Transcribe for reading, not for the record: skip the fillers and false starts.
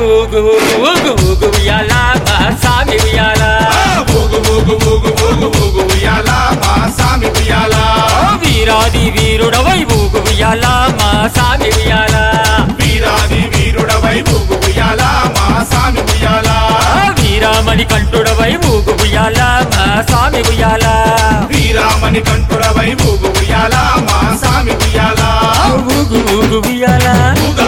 ఊగు ఊగు ఊగు ఉయ్యాల మా సామి ఉయ్యాల ఊగు ఊగు ఊగు ఊగు ఊగు ఉయ్యాల మా సామి ఉయ్యాల వీరాది వీరుడవై ఊగు ఉయ్యాల మా సామి ఉయ్యాల వీరాది వీరుడవై ఊగు ఉయ్యాల మా సామి ఉయ్యాల వీరామణి కంఠుడవై ఊగు ఉయ్యాల మా సామి ఉయ్యాల వీరామణి కంఠుడవై ఊగు ఉయ్యాల మా సామి ఉయ్యాల ఊగు ఊగు ఉయ్యాల